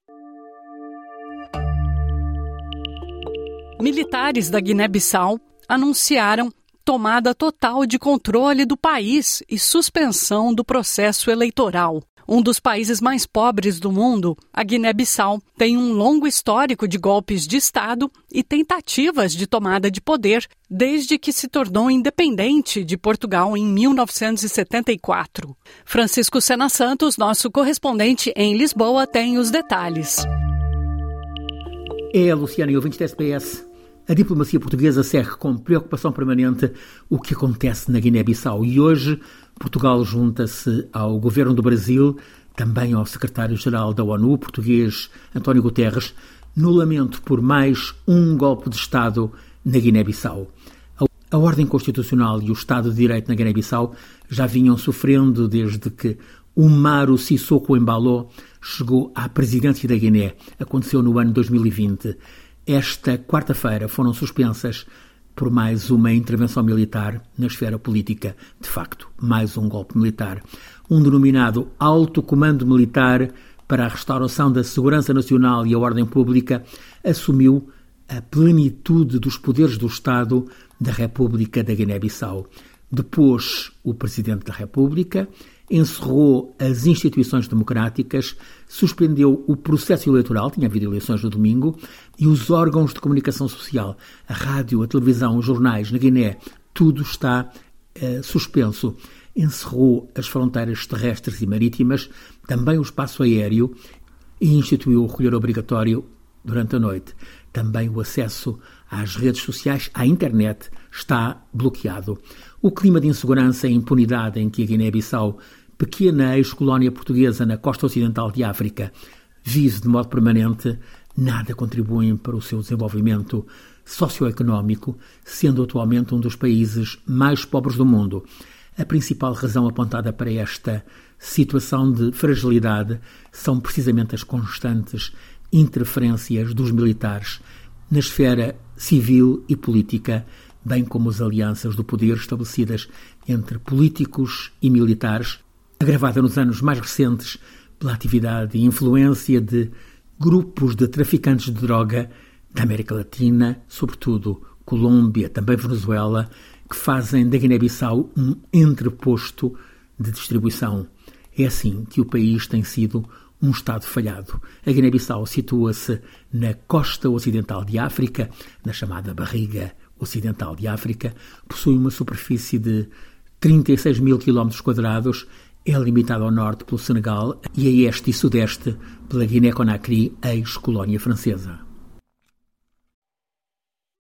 Militares da Guiné-Bissau anunciaram tomada total de controle do país e suspensão do processo eleitoral. Um dos países mais pobres do mundo, a Guiné-Bissau tem um longo histórico de golpes de Estado e tentativas de tomada de poder desde que se tornou independente de Portugal em 1974. Francisco Sena Santos, nosso correspondente em Lisboa, tem os detalhes. Luciana e ouvintes da SBS. A diplomacia portuguesa segue com preocupação permanente o que acontece na Guiné-Bissau e hoje Portugal junta-se ao governo do Brasil, também ao secretário-geral da ONU, português António Guterres, no lamento por mais um golpe de Estado na Guiné-Bissau. A ordem constitucional e o Estado de Direito na Guiné-Bissau já vinham sofrendo desde que Umaru Sissoko Embalo chegou à presidência da Guiné. Aconteceu no ano 2020. Esta quarta-feira foram suspensas por mais uma intervenção militar na esfera política. De facto, mais um golpe militar. Um denominado Alto Comando Militar para a Restauração da Segurança Nacional e a Ordem Pública assumiu a plenitude dos poderes do Estado da República da Guiné-Bissau. Depôs o Presidente da República, encerrou as instituições democráticas, suspendeu o processo eleitoral, tinha havido eleições no domingo, e os órgãos de comunicação social, a rádio, a televisão, os jornais na Guiné, tudo está suspenso. Encerrou as fronteiras terrestres e marítimas, também o espaço aéreo, e instituiu o recolher obrigatório durante a noite. Também o acesso às redes sociais, à internet, está bloqueado. O clima de insegurança e impunidade em que a Guiné-Bissau, pequena ex-colónia portuguesa na costa ocidental de África, vive de modo permanente, nada contribuem para o seu desenvolvimento socioeconómico, sendo atualmente um dos países mais pobres do mundo. A principal razão apontada para esta situação de fragilidade são precisamente as constantes interferências dos militares na esfera civil e política, bem como as alianças do poder estabelecidas entre políticos e militares, agravada nos anos mais recentes pela atividade e influência de grupos de traficantes de droga da América Latina, sobretudo Colômbia, também Venezuela, que fazem da Guiné-Bissau um entreposto de distribuição. É assim que o país tem sido um Estado falhado. A Guiné-Bissau situa-se na costa ocidental de África, na chamada barriga ocidental de África, possui uma superfície de 36 mil km², é limitada ao norte pelo Senegal e a este e sudeste pela Guiné-Conakry, ex-colónia francesa.